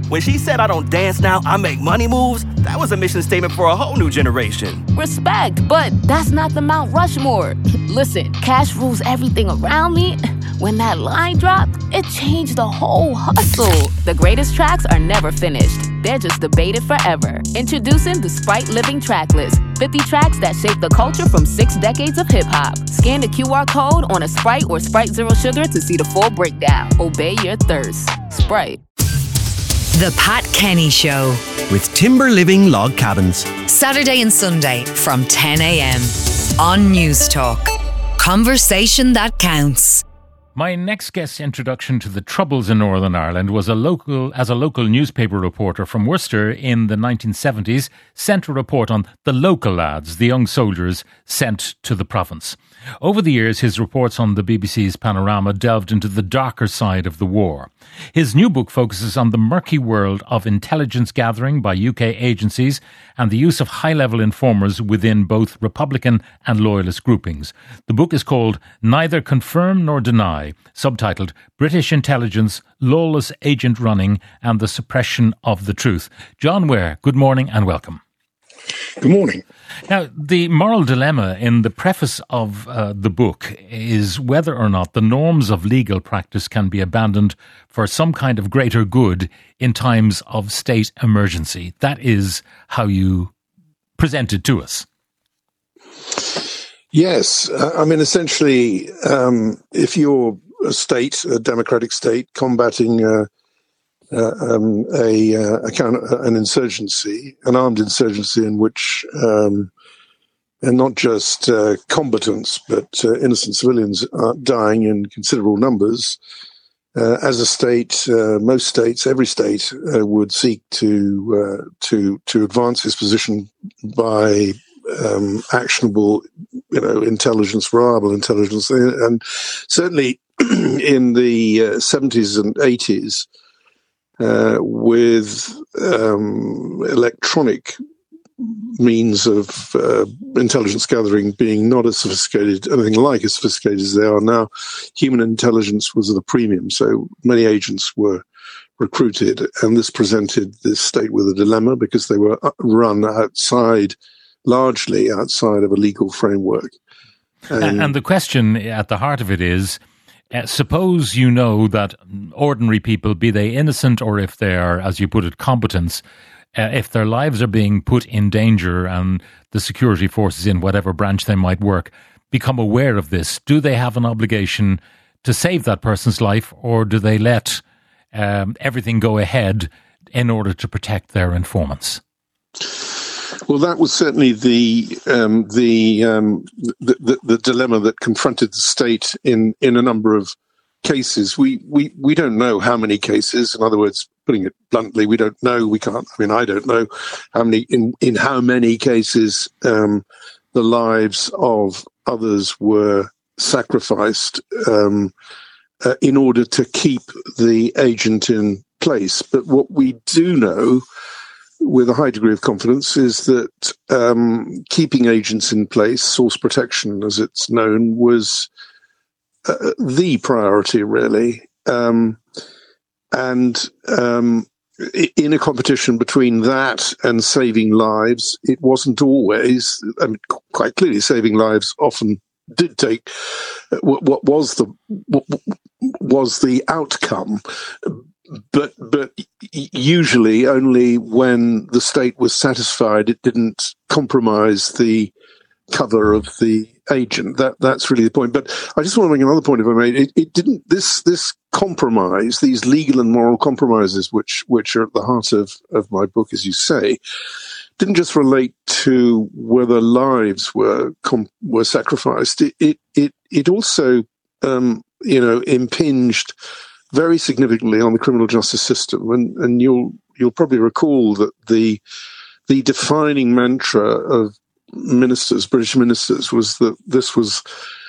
When she said I don't dance now, I make money moves, that was a mission statement for a whole new generation. Respect, but that's not the Mount Rushmore. Listen, cash rules everything around me. When that line dropped, it changed the whole hustle. The greatest tracks are never finished. They're just debated forever. Introducing the Sprite Living Tracklist. 50 tracks that shape the culture from 6 decades of hip-hop. Scan the QR code on a Sprite or Sprite Zero Sugar to see the full breakdown. Obey your thirst. Sprite. The Pat Kenny Show with Timber Living Log Cabins. Saturday and Sunday from 10 a.m. on News Talk. Conversation that counts. My next guest's introduction to the Troubles in Northern Ireland was as a local newspaper reporter from Worcester in the 1970s, sent a report on the local lads, the young soldiers sent to the province. Over the years, his reports on the BBC's Panorama delved into the darker side of the war. His new book focuses on the murky world of intelligence gathering by UK agencies and the use of high-level informers within both Republican and Loyalist groupings. The book is called Neither Confirm Nor Deny, subtitled British Intelligence, Lawless Agent Running and the Suppression of the Truth. John Ware, good morning and welcome. Good morning. Now, the moral dilemma in the preface of the book is whether or not the norms of legal practice can be abandoned for some kind of greater good in times of state emergency. That is how you present it to us. Yes. I mean, essentially, if you're a state, a democratic state, combating an insurgency, an armed insurgency in which and not just combatants, but innocent civilians are dying in considerable numbers. As a state, most states, every state would seek to advance its position by actionable, intelligence, reliable intelligence, and certainly in the 70s and 80s. With electronic means of intelligence gathering being not as sophisticated, anything like as sophisticated as they are now, human intelligence was at a premium. So many agents were recruited, and this presented this state with a dilemma because they were run largely outside of a legal framework. And the question at the heart of it is, suppose you know that ordinary people, be they innocent or if they are, as you put it, competents, if their lives are being put in danger and the security forces in whatever branch they might work become aware of this, do they have an obligation to save that person's life, or do they let everything go ahead in order to protect their informants? Well, that was certainly the dilemma that confronted the state in a number of cases. We don't know how many cases. In other words, putting it bluntly, we don't know. We can't. I mean, I don't know how many in how many cases the lives of others were sacrificed in order to keep the agent in place. But what we do know, with a high degree of confidence, is that keeping agents in place, source protection as it's known, was the priority, really. And in a competition between that and saving lives, it wasn't always, I mean, quite clearly saving lives often did take what was the outcome, but usually only when the state was satisfied it didn't compromise the cover of the agent. That's really the point. But I just want to make another point, if I may. It didn't. This compromise, these legal and moral compromises, which are at the heart of my book, as you say, didn't just relate to whether lives were sacrificed. It also impinged very significantly on the criminal justice system, and you'll probably recall that the defining mantra of British ministers, was that this was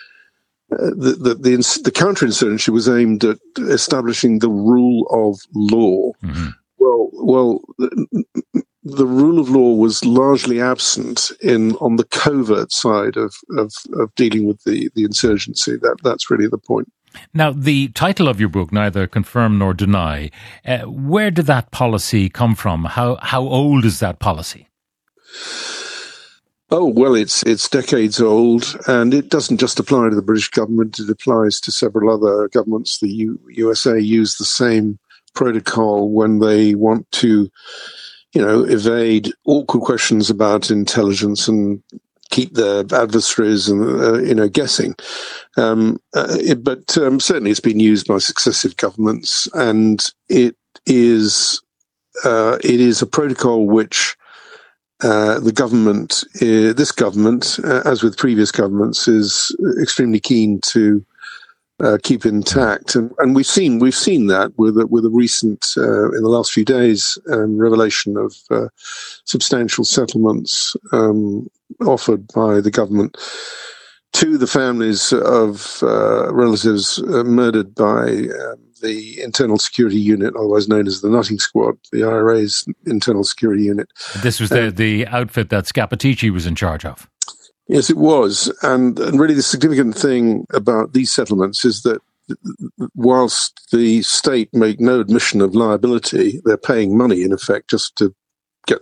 the counterinsurgency was aimed at establishing the rule of law. Mm-hmm. Well, the rule of law was largely absent on the covert side of dealing with the insurgency. That's really the point. Now, the title of your book, Neither Confirm Nor Deny, where did that policy come from? How old is that policy? Oh, well, it's decades old, and it doesn't just apply to the British government. It applies to several other governments. The USA use the same protocol when they want to, evade awkward questions about intelligence and keep their adversaries and guessing. But certainly it's been used by successive governments, and it is a protocol which the government, this government, as with previous governments, is extremely keen to keep intact, and we've seen that with a recent, in the last few days, revelation of substantial settlements offered by the government to the families of relatives murdered by the Internal Security Unit, otherwise known as the Nutting Squad, the IRA's Internal Security Unit. This was the outfit that Scappaticci was in charge of. Yes, it was. And really the significant thing about these settlements is that whilst the state make no admission of liability, they're paying money, in effect, just to get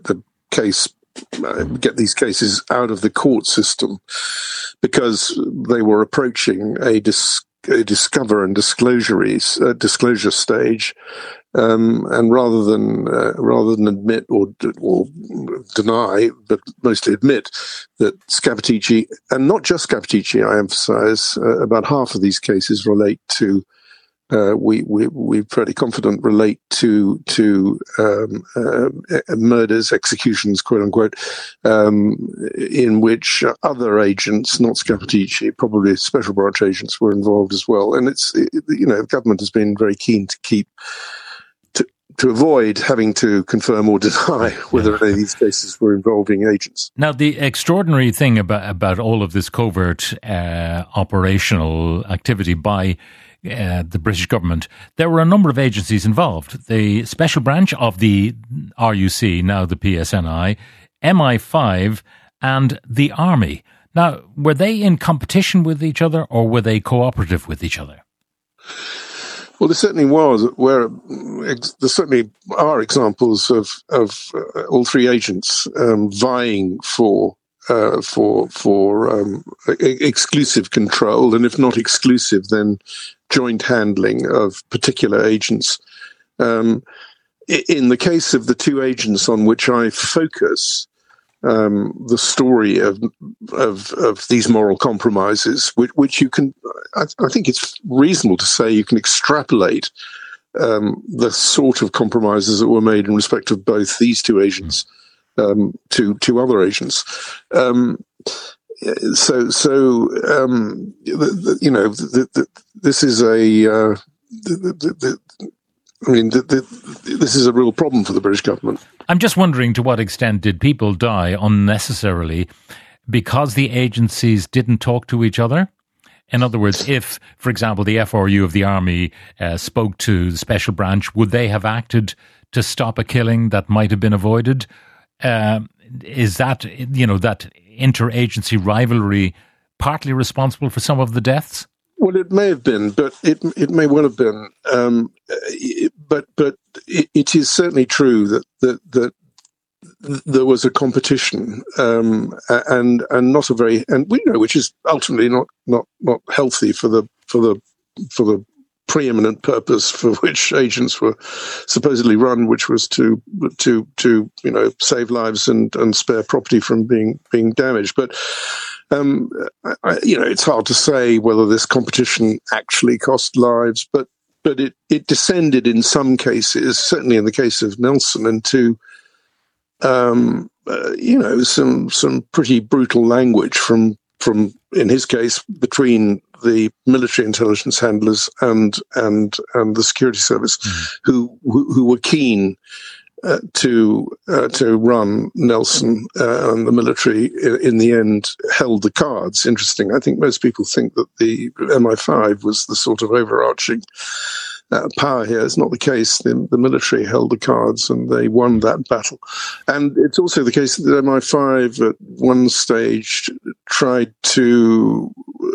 these cases out of the court system, because they were approaching a discover and disclosure stage, and rather than admit or deny, but mostly admit that Scappaticci, and not just Scappaticci, I emphasise, about half of these cases relate to. We're pretty confident relate to murders, executions, quote unquote, in which other agents, not Scappaticci, probably special branch agents, were involved as well. And the government has been very keen to avoid having to confirm or deny whether any of these cases were involving agents. Now, the extraordinary thing about all of this covert operational activity by the British government, there were a number of agencies involved. The special branch of the RUC, now the PSNI, MI5, and the Army. Now, were they in competition with each other, or were they cooperative with each other? Well, there certainly was. There certainly are examples of all three agents vying for exclusive control, and if not exclusive, then joint handling of particular agents. In the case of the two agents on which I focus, the story of these moral compromises, which you can, I think it's reasonable to say you can extrapolate the sort of compromises that were made in respect of both these two agents to other agents. This is this is a real problem for the British government. I'm just wondering, to what extent did people die unnecessarily because the agencies didn't talk to each other? In other words, if, for example, the FRU of the Army spoke to the Special Branch, would they have acted to stop a killing that might have been avoided? Is that, that interagency rivalry partly responsible for some of the deaths? Well, it may have been, but it may well have been. But it is certainly true that there was a competition, and not a very, and we know, which is ultimately not healthy for the preeminent purpose for which agents were supposedly run, which was to save lives and spare property from being damaged. But it's hard to say whether this competition actually cost lives, but it descended in some cases, certainly in the case of Nelson, into some pretty brutal language from in his case between the military intelligence handlers and the security service, who were keen to run Nelson, and the military in the end held the cards. Interesting. I think most people think that the MI5 was the sort of overarching power here. It's not the case. The military held the cards and they won that battle. And it's also the case that the MI5 at one stage tried to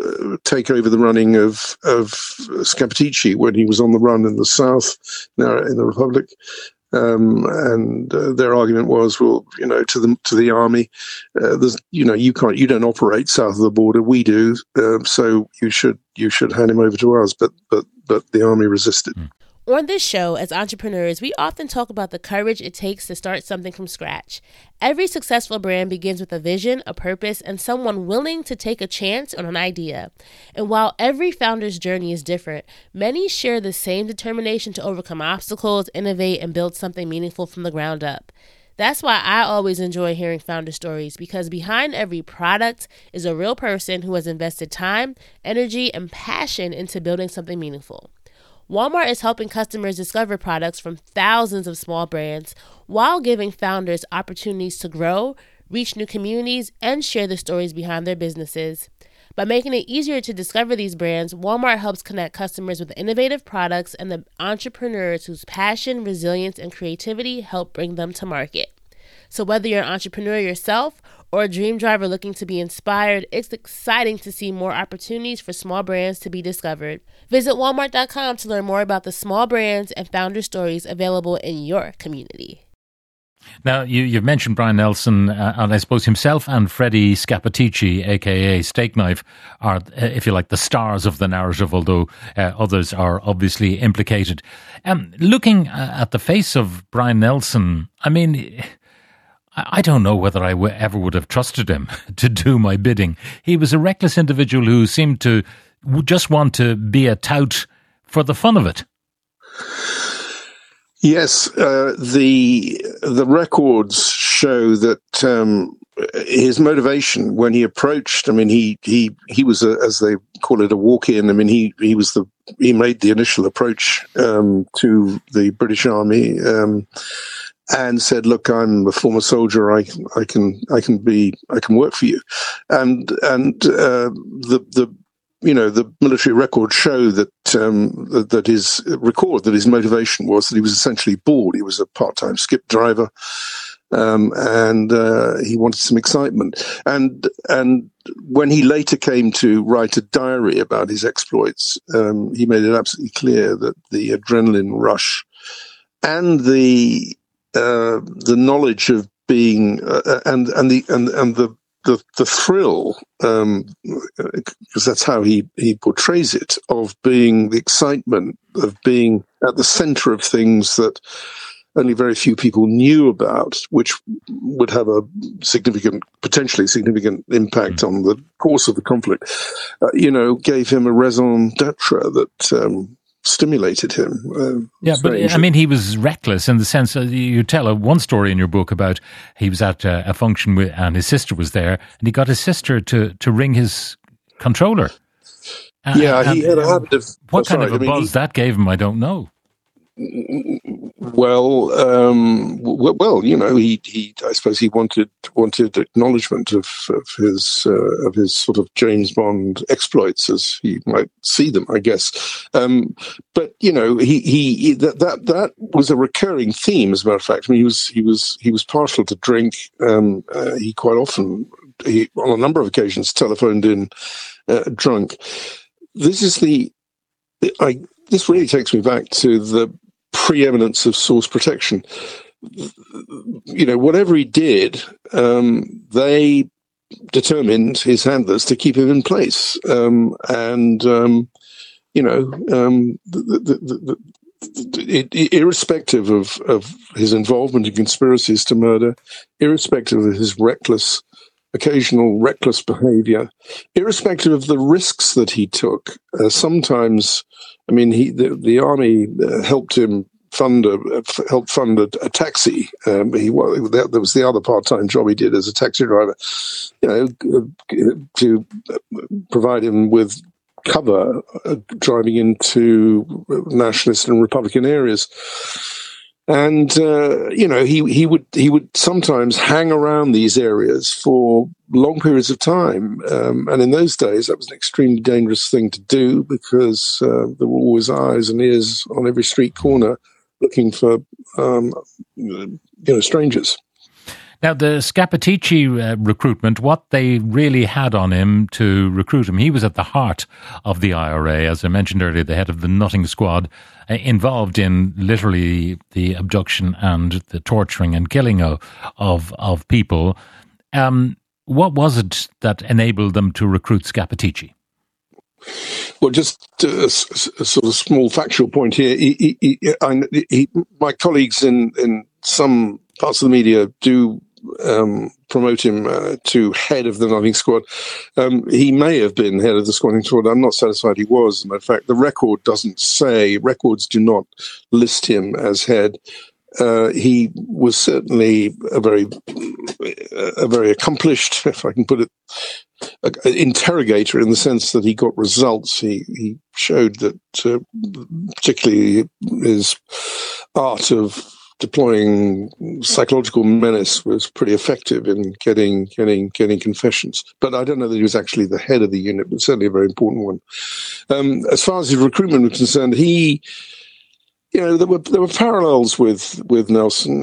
take over the running of Scappaticci when he was on the run in the south, now in the Republic. And their argument was, well, to the army, you don't operate south of the border, we do, so you should hand him over to us. But the army resisted. On this show, as entrepreneurs, we often talk about the courage it takes to start something from scratch. Every successful brand begins with a vision, a purpose, and someone willing to take a chance on an idea. And while every founder's journey is different, many share the same determination to overcome obstacles, innovate, and build something meaningful from the ground up. That's why I always enjoy hearing founder stories, because behind every product is a real person who has invested time, energy, and passion into building something meaningful. Walmart is helping customers discover products from thousands of small brands while giving founders opportunities to grow, reach new communities, and share the stories behind their businesses. By making it easier to discover these brands, Walmart helps connect customers with innovative products and the entrepreneurs whose passion, resilience, and creativity help bring them to market. So whether you're an entrepreneur yourself or a dream driver looking to be inspired, it's exciting to see more opportunities for small brands to be discovered. Visit Walmart.com to learn more about the small brands and founder stories available in your community. Now, you've mentioned Brian Nelson, and I suppose himself and Freddie Scappaticci, a.k.a. Steak Knife, are, if you like, the stars of the narrative, although others are obviously implicated. Looking at the face of Brian Nelson, I mean, I don't know whether I ever would have trusted him to do my bidding. He was a reckless individual who seemed to just want to be a tout for the fun of it. Yes, the records show that his motivation when he approached. I mean, he was as they call it, a walk-in. I mean, he made the initial approach to the British Army. And said, "Look, I'm a former soldier. I can work for you." And the military records show that his motivation was that he was essentially bored. He was a part-time skip driver, and he wanted some excitement. And when he later came to write a diary about his exploits, he made it absolutely clear that the adrenaline rush and the knowledge of being and the thrill, because that's how he portrays it, of being the excitement of being at the center of things that only very few people knew about, which would have a potentially significant impact on the course of the conflict, gave him a raison d'etre that stimulated him. But I mean, he was reckless in the sense that you tell one story in your book about he was at a function and his sister was there, and he got his sister to ring his controller. He had a habit of... What kind of a buzz that gave him, I don't know. Well, he I suppose he wanted acknowledgement of his sort of James Bond exploits, as he might see them, I guess. But that was a recurring theme, as a matter of fact. I mean, he was partial to drink. He quite often, on a number of occasions, telephoned in drunk. This really takes me back to the preeminence of source protection. Whatever he did, they determined, his handlers, to keep him in place. Irrespective of his involvement in conspiracies to murder, irrespective of his occasional reckless behavior, irrespective of the risks that he took. Sometimes, I mean, the army helped him fund a taxi. There was the other part-time job he did as a taxi driver, to provide him with cover driving into nationalist and Republican areas. And he would sometimes hang around these areas for long periods of time, and in those days that was an extremely dangerous thing to do, because there were always eyes and ears on every street corner looking for strangers. Now, the Scappaticci recruitment, what they really had on him to recruit him, he was at the heart of the IRA, as I mentioned earlier, the head of the Nutting Squad, involved in literally the abduction and the torturing and killing of people. What was it that enabled them to recruit Scappaticci? Well, just a sort of small factual point here. My colleagues in some parts of the media do promote him to head of the Nutting Squad. He may have been head of the squatting squad. I'm not satisfied he was. As a matter of fact, the record doesn't say, records do not list him as head. He was certainly a very accomplished, if I can put it, interrogator, in the sense that he got results. He showed that particularly his art of deploying psychological menace was pretty effective in getting confessions. But I don't know that he was actually the head of the unit, but certainly a very important one. As far as his recruitment was concerned, there were parallels with Nelson.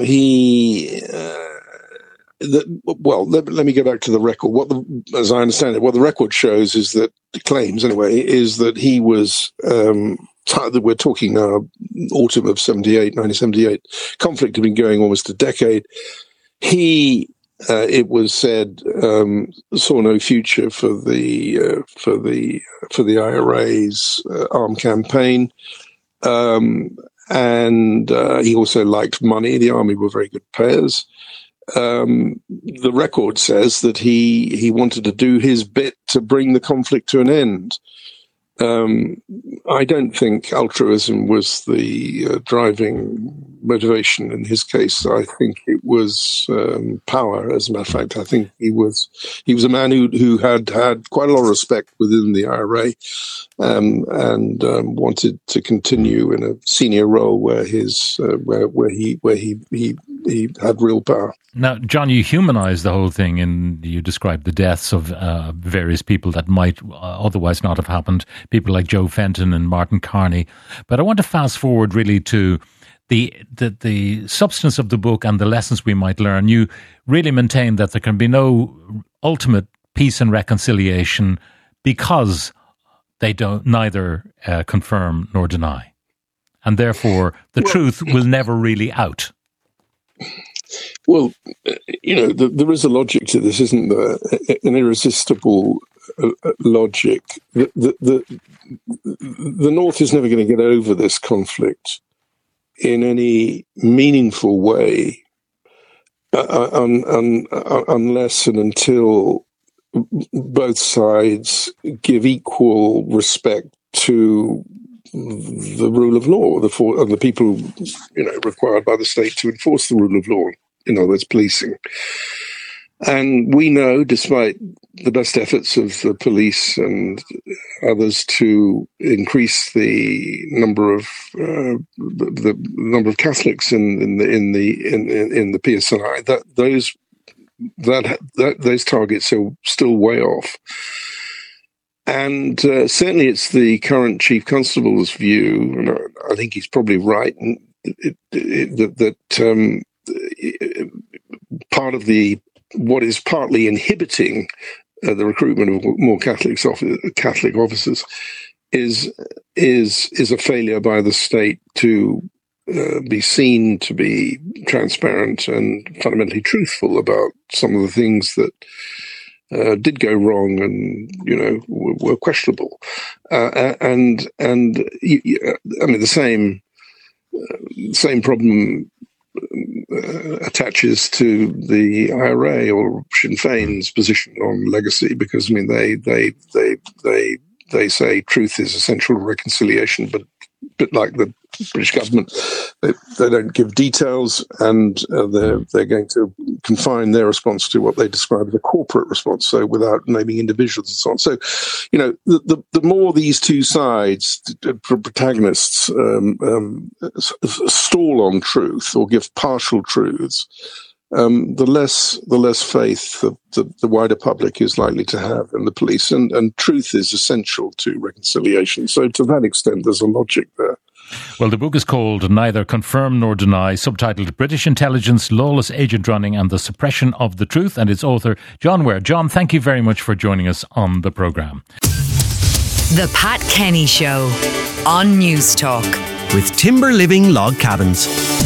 Let me go back to the record. As I understand it, what the record shows is that, claims anyway, is that he was, we're talking now autumn of 1978, conflict had been going almost a decade. He, it was said, saw no future for the IRA's armed campaign. And he also liked money. The army were very good payers. The record says that he wanted to do his bit to bring the conflict to an end. I don't think altruism was the driving motivation in his case. I think it was power. As a matter of fact, I think he was a man who had quite a lot of respect within the IRA, and wanted to continue in a senior role where he had real power. Now, John, you humanized the whole thing, and you described the deaths of various people that might otherwise not have happened, people like Joe Fenton and Martin Carney. But I want to fast forward really to the substance of the book and the lessons we might learn. You really maintain that there can be no ultimate peace and reconciliation because they neither confirm nor deny. And therefore, the truth will never really out. Well, there is a logic to this, isn't there? An irresistible logic. The North is never going to get over this conflict in any meaningful way unless and until both sides give equal respect to the rule of law, and the people, required by the state to enforce the rule of law. In other words, policing. And we know, despite the best efforts of the police and others to increase the number of Catholics in the PSNI, that those targets are still way off. And certainly, it's the current Chief Constable's view, and I think he's probably right, that part of what is partly inhibiting the recruitment of more Catholic officers is a failure by the state to be seen to be transparent and fundamentally truthful about some of the things that did go wrong and were questionable. And the same problem attaches to the IRA or Sinn Féin's position on legacy, because they say truth is essential to reconciliation, but a bit like the British government, they don't give details, and they're going to confine their response to what they describe as a corporate response, so without naming individuals and so on. So, the more these two sides, protagonists, stall on truth or give partial truths, the less faith the wider public is likely to have in the police, and truth is essential to reconciliation. So to that extent, there's a logic there. Well, the book is called Neither Confirm Nor Deny, subtitled British Intelligence, Lawless Agent Running and the Suppression of the Truth, and its author, John Ware. John, thank you very much for joining us on the programme. The Pat Kenny Show on News Talk. With Timber Living Log Cabins.